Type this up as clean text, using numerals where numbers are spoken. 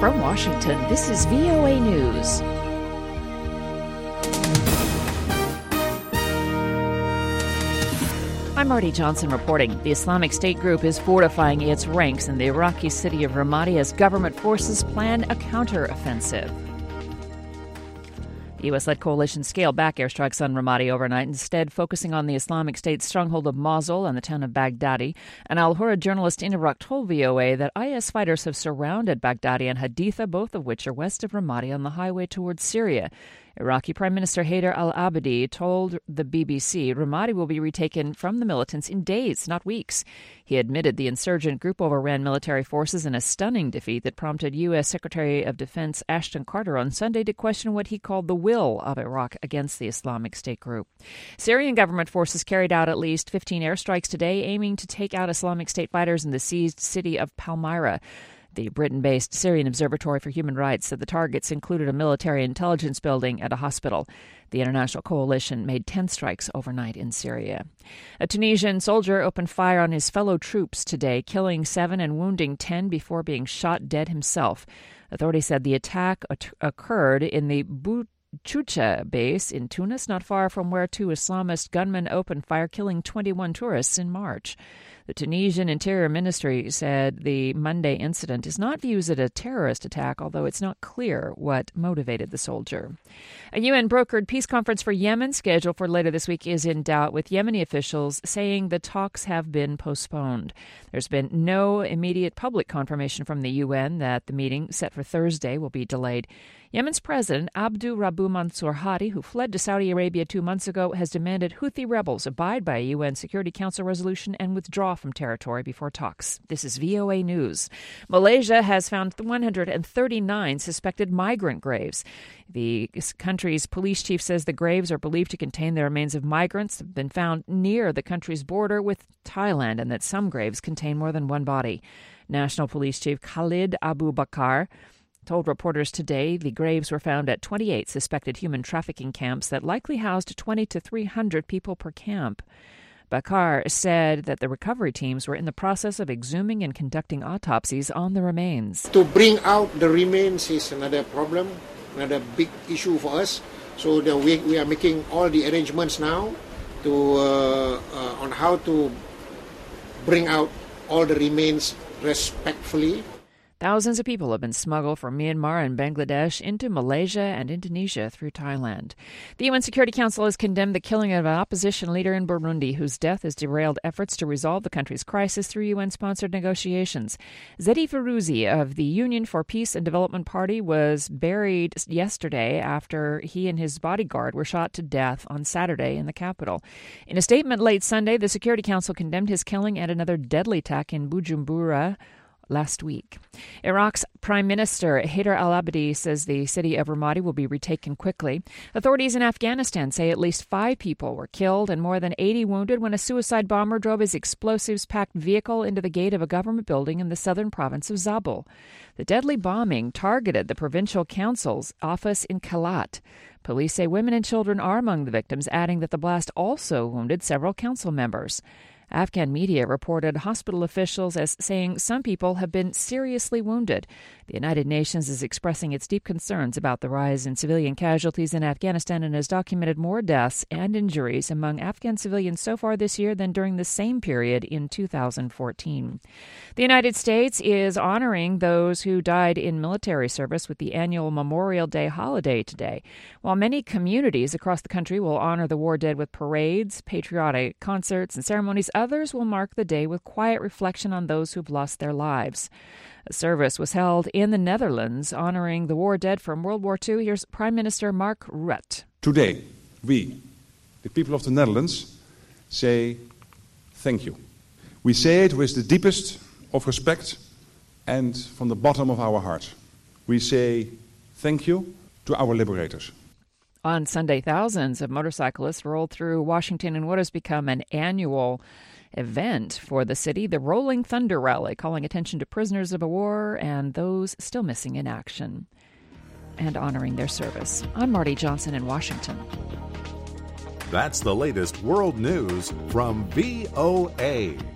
From Washington, this is VOA News. I'm Marty Johnson reporting. The Islamic State group is fortifying its ranks in the Iraqi city of Ramadi as government forces plan a counteroffensive. The U.S.-led coalition scaled back airstrikes on Ramadi overnight, instead focusing on the Islamic State's stronghold of Mosul and the town of Baghdadi. An Al-Hura journalist in Iraq told VOA that IS fighters have surrounded Baghdadi and Haditha, both of which are west of Ramadi on the highway towards Syria. Iraqi Prime Minister Haider al-Abadi told the BBC Ramadi will be retaken from the militants in days, not weeks. He admitted the insurgent group overran military forces in a stunning defeat that prompted U.S. Secretary of Defense Ashton Carter on Sunday to question what he called the will of Iraq against the Islamic State group. Syrian government forces carried out at least 15 airstrikes today, aiming to take out Islamic State fighters in the seized city of Palmyra. The Britain-based Syrian Observatory for Human Rights said the targets included a military intelligence building and a hospital. The international coalition made 10 strikes overnight in Syria. A Tunisian soldier opened fire on his fellow troops today, killing 7 and wounding 10 before being shot dead himself. Authorities said the attack occurred in the Bouchoucha base in Tunis, not far from where 2 Islamist gunmen opened fire, killing 21 tourists in March. The Tunisian Interior Ministry said the Monday incident is not viewed as a terrorist attack, although it's not clear what motivated the soldier. A UN-brokered peace conference for Yemen scheduled for later this week is in doubt, with Yemeni officials saying the talks have been postponed. There's been no immediate public confirmation from the UN that the meeting, set for Thursday, will be delayed. Yemen's president, Abdu Rabu Mansour Hadi, who fled to Saudi Arabia 2 months ago, has demanded Houthi rebels abide by a UN Security Council resolution and withdraw from territory before talks. This is VOA News. Malaysia has found 139 suspected migrant graves. The country's police chief says the graves are believed to contain the remains of migrants that have been found near the country's border with Thailand, and that some graves contain more than one body. National Police Chief Khalid Abu Bakar told reporters today the graves were found at 28 suspected human trafficking camps that likely housed 20 to 300 people per camp. Bakar said that the recovery teams were in the process of exhuming and conducting autopsies on the remains. To bring out the remains is another problem, another big issue for us. So we are making all the arrangements now on how to bring out all the remains respectfully. Thousands of people have been smuggled from Myanmar and Bangladesh into Malaysia and Indonesia through Thailand. The UN Security Council has condemned the killing of an opposition leader in Burundi, whose death has derailed efforts to resolve the country's crisis through UN-sponsored negotiations. Zedi Feruzi of the Union for Peace and Development Party was buried yesterday after he and his bodyguard were shot to death on Saturday in the capital. In a statement late Sunday, the Security Council condemned his killing and another deadly attack in Bujumbura last week. Iraq's Prime Minister Haider al-Abadi says the city of Ramadi will be retaken quickly. Authorities in Afghanistan say at least 5 people were killed and more than 80 wounded when a suicide bomber drove his explosives-packed vehicle into the gate of a government building in the southern province of Zabul. The deadly bombing targeted the provincial council's office in Kalat. Police say women and children are among the victims, adding that the blast also wounded several council members. Afghan media reported hospital officials as saying some people have been seriously wounded. The United Nations is expressing its deep concerns about the rise in civilian casualties in Afghanistan and has documented more deaths and injuries among Afghan civilians so far this year than during the same period in 2014. The United States is honoring those who died in military service with the annual Memorial Day holiday today. While many communities across the country will honor the war dead with parades, patriotic concerts, and ceremonies, others will mark the day with quiet reflection on those who've lost their lives. A service was held in the Netherlands honoring the war dead from World War II. Here's Prime Minister Mark Rutte. Today, we, the people of the Netherlands, say thank you. We say it with the deepest of respect and from the bottom of our heart. We say thank you to our liberators. On Sunday, thousands of motorcyclists rolled through Washington in what has become an annual event for the city, the Rolling Thunder Rally, calling attention to prisoners of war and those still missing in action and honoring their service. I'm Marty Johnson in Washington. That's the latest world news from VOA.